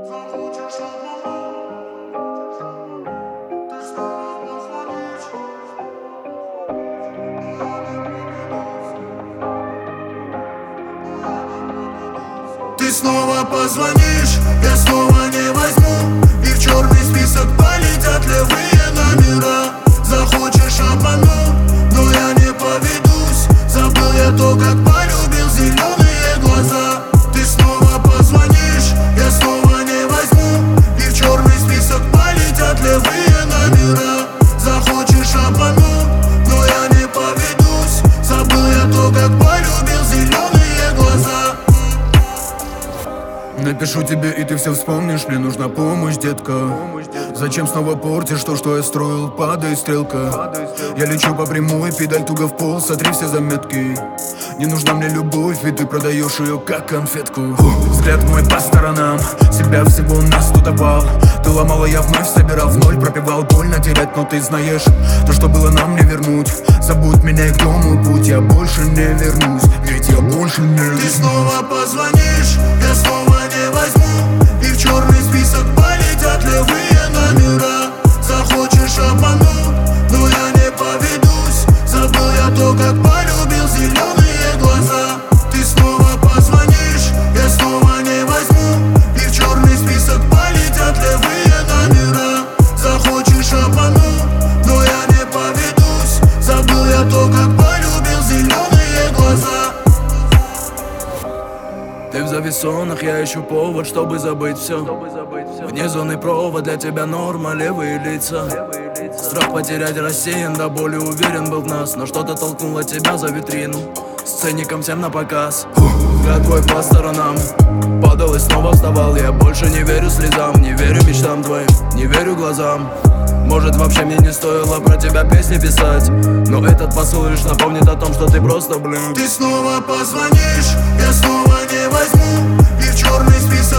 Ты снова позвонишь, я снова не возьму, и в черный список полетят левые номера. Захочешь обмануть, но я не поведусь. Забыл я то, как полюбил зеленые глаза. Ты снова позвонишь, я снова не возьму, и в черный список полетят левые номера. Захочешь обмануть, но я не поведусь. Забыл я то, как полюбил зеленые глаза. Напишу тебе, и ты все вспомнишь. Мне нужна помощь, детка. Зачем снова портишь то, что я строил? Падает стрелка. Я лечу по прямой, педаль туго в пол, сотри все заметки. Не нужна мне любовь, ведь ты продаешь ее как конфетку. Взгляд мой по сторонам, себя всего нас тут опал. Ты ломала, я вновь собирал в ноль, пропивал, больно терять, но ты знаешь, то, что было, нам не вернуть. Забудь меня, и к дому путь, я больше не вернусь, ведь я больше не вернусь. Ты снова позвонишь, я снова не возьму, и в черный список полетят левые номера. Захочешь обмануть, но я не поведусь. Забыл я то, как полюбил зеленые глаза. Ты снова позвонишь, я снова не возьму, и в черный список полетят левые номера. Захочешь обмануть, но я не поведусь. Забыл я то, как полюбил зеленые глаза. Ты в зависонах, я ищу повод, чтобы забыть все. Вне зоны провод, для тебя норма, левые лица. Страх потерять рассеян, до боли уверен был в нас, но что-то толкнуло тебя за витрину, сцеником всем на показ. Взгляд твой по сторонам, падал и снова вставал. Я больше не верю слезам, не верю мечтам твоим, не верю глазам. Может, вообще мне не стоило про тебя песни писать, но этот посыл лишь напомнит о том, что ты просто, блин. Ты снова позвонишь, я снова не возьму, и в черный список